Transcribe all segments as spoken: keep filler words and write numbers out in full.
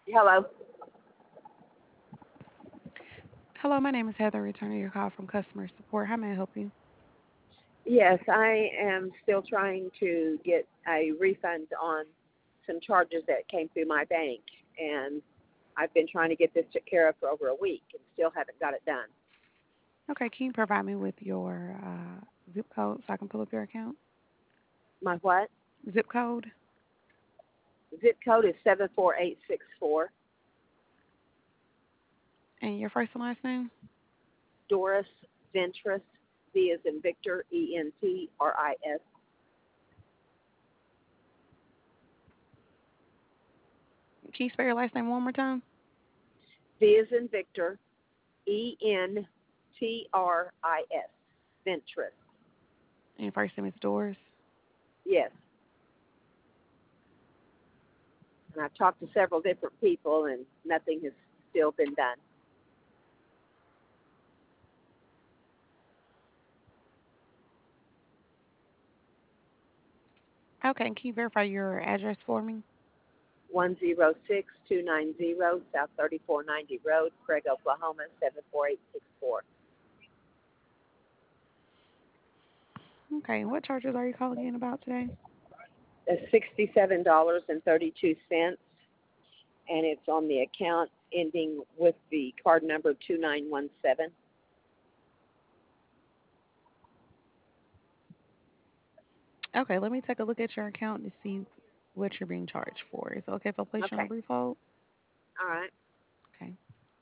Hello. Hello, my name is Heather, returning your call from customer support. How may I help you? Yes, I am still trying to get a refund on some charges that came through my bank, and I've been trying to get this took care of for over a week and still haven't got it done. Okay, can you provide me with your uh, zip code so I can pull up your account? My what? Zip code Zip code is seven four eight six four. and your first and last name? Doris Ventris. V is in Victor. E N T R I S. Can you spell your last name one more time? V is in Victor. E N T R I S. Ventris. And your first name is Doris. Yes. And I've talked to several different people, and nothing has still been done. Okay, and can you verify your address for me? one zero six two nine zero South thirty-four ninety Road, Craig, Oklahoma, seven four eight six four. Okay, what charges are you calling in about today? It's sixty-seven dollars and thirty-two cents, and it's on the account ending with the card number two nine one seven. Okay, let me take a look at your account to see what you're being charged for. Is it okay if I place you on a Okay. brief hold? All right. Okay.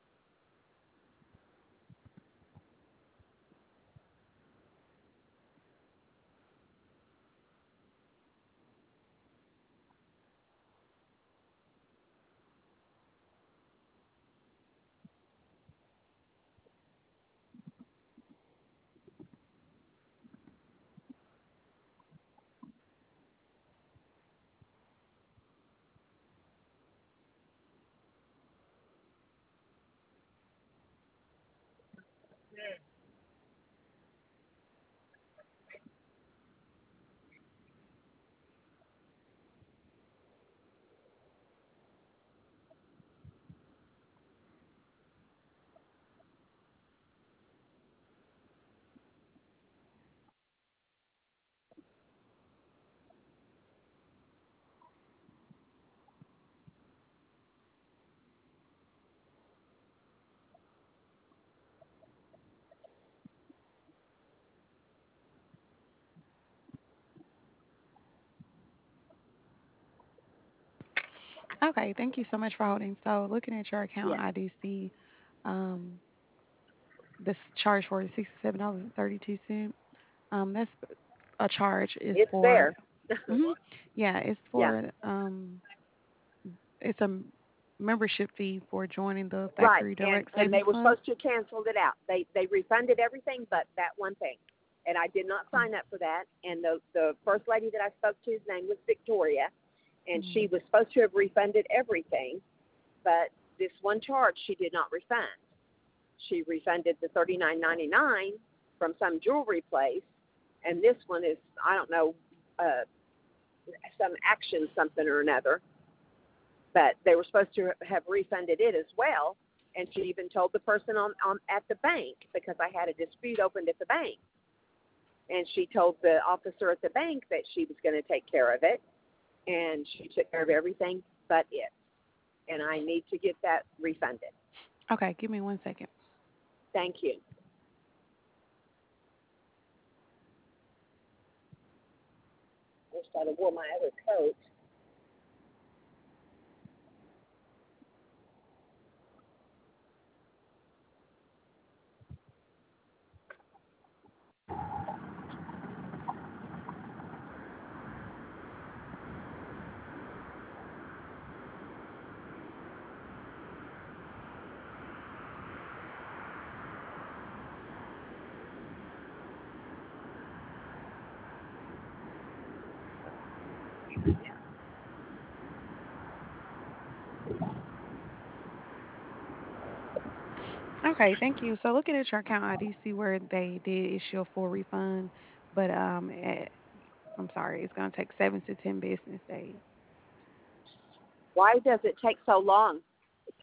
Okay, thank you so much for holding. So, looking at your account, Yes. I do see um, this charge for sixty-seven dollars and thirty-two cents. Um, that's a charge is It's for, there. hmm yeah, it's Yeah. for, um, it's a m- membership fee for joining the Right. Thackeray And Direct and Savings they were Club. supposed to cancel it out. They they refunded everything but that one thing. And I did not sign up for that. And the the first lady that I spoke to's name was Victoria, and Mm-hmm. she was supposed to have refunded everything, but this one charge she did not refund. She refunded the thirty nine ninety nine from some jewelry place, and this one is I don't know uh, some action something or another. But they were supposed to have refunded it as well. And she even told the person on, on at the bank because I had a dispute opened at the bank, and she told the officer at the bank that she was going to take care of it, and she took care of everything but it. And I need to get that refunded. Okay, give me one second. Thank you. Wish I'd have wore my other coat. Okay, thank you. So, looking at your account, I do see where they did issue a full refund, but um, eh, I'm sorry, it's going to take seven to ten business days. Why does it take so long?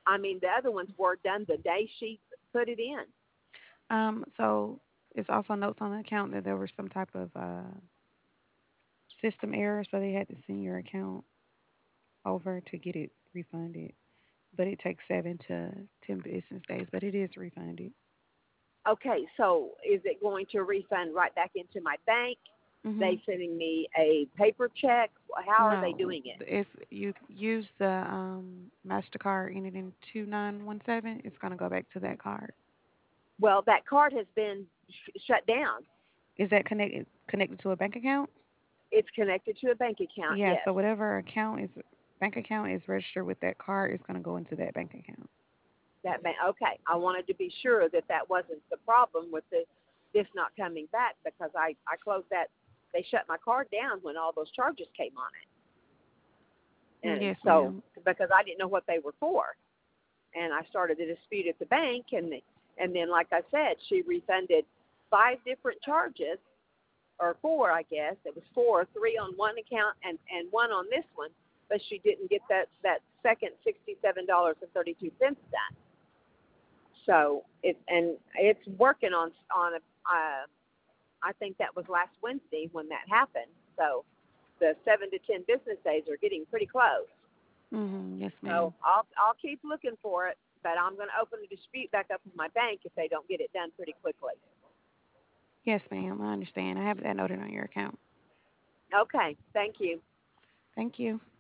I mean, the other ones were done the day she put it in. Um, so it's also notes on the account that there was some type of uh, system error, so they had to send your account over to get it refunded. But it takes seven to ten business days, but it is refunded. Okay, so is it going to refund right back into my bank? Mhm. They sending me a paper check? How are they No, doing it? if you use the um, Mastercard ending in two nine one seven, it's gonna go back to that card. Well, that card has been sh- shut down. Is that connected connected to a bank account? It's connected to a bank account, Yeah. yes. So whatever account is bank account is registered with that card is gonna go into that bank account. That bank, okay. I wanted to be sure that that wasn't the problem with the, this not coming back because I, I closed that. They shut my card down when all those charges came on it. Mm, And yes, so, ma'am. because I didn't know what they were for. And I started the dispute at the bank. And, the, and then, like I said, she refunded five different charges, or four, I guess. It was four, three on one account and, and one on this one. But she didn't get that, that second sixty-seven dollars and thirty-two cents done. So it and it's working on on a, uh, I think that was last Wednesday when that happened. So the seven to ten business days are getting pretty close. Mhm. Yes, So ma'am. I'll I'll keep looking for it, but I'm going to open the dispute back up with my bank if they don't get it done pretty quickly. Yes, ma'am. I understand. I have that noted on your account. Okay, thank you. Thank you.